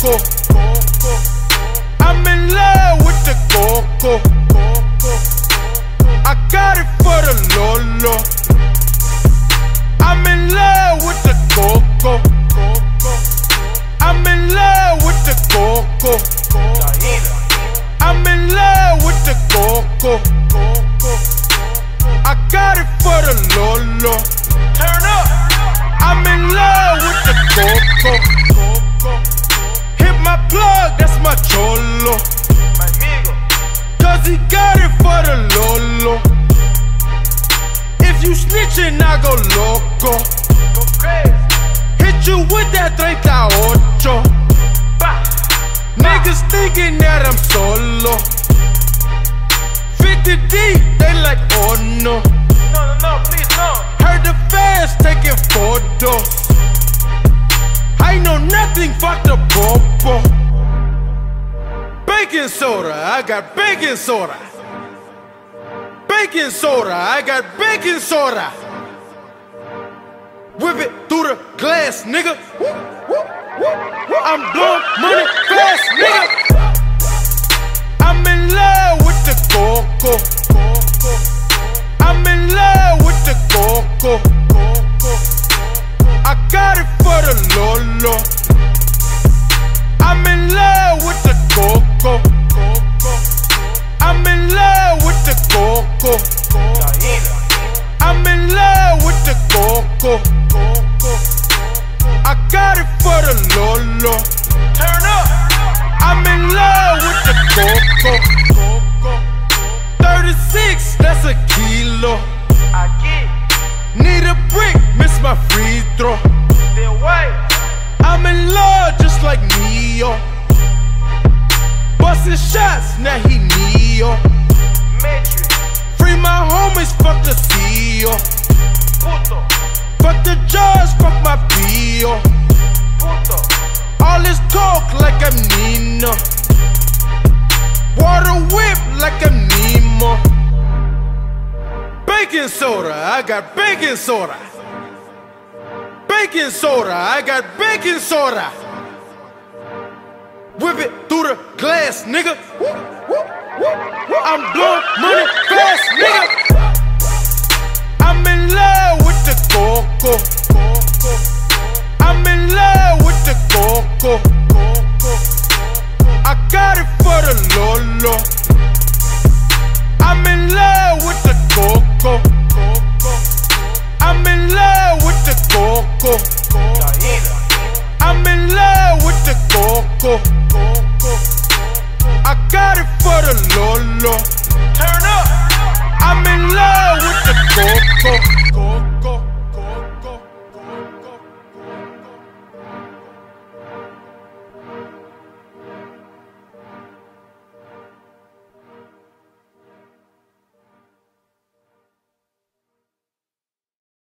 coco. I'm in love with the coco. I got it for the Lolo. I'm in love with the coco. I'm in love with the coco. I'm in love with the coco. I got it for the Lolo. Turn up. I'm in love with the coco. Hit my plug, that's my cholo. Cause he got it for the Lolo. If you snitchin', I go loco. Hit you with that 38. Niggas thinking that I'm solo. 50 deep, they like, oh no. No, please no. Heard the fans taking photos. I know nothing, fuck the popo. Baking soda, I got baking soda. Baking soda, I got baking soda. Whip it through the glass, nigga. I'm blowing money fast, nigga. I'm in love with the coco. I'm in love with the coco. I got it for the Lolo. I'm in love with the coco. I'm in love with the coco. I'm in love with the coco. I got it for the Lolo. Turn up. I'm in love with the coco. 36, that's a kilo. Need a brick, miss my free throw. I'm in love just like Neo. Bustin' shots, now he Neo. Free my homies, fuck the CEO. Fuck the judge, fuck my P.O. All this talk like I'm Nino. Water whip like I'm Nemo. Baking soda, I got baking soda. Baking soda, I got baking soda. Whip it through the glass, nigga. I'm blowing money fast, nigga. I'm in love with the coco. I'm in love with the coco. I got it for the Lolo. I'm in love with the coco. I'm in love with the coco. I'm in love with the coco. I got it for the Lolo. Turn up. I'm in love with the coco.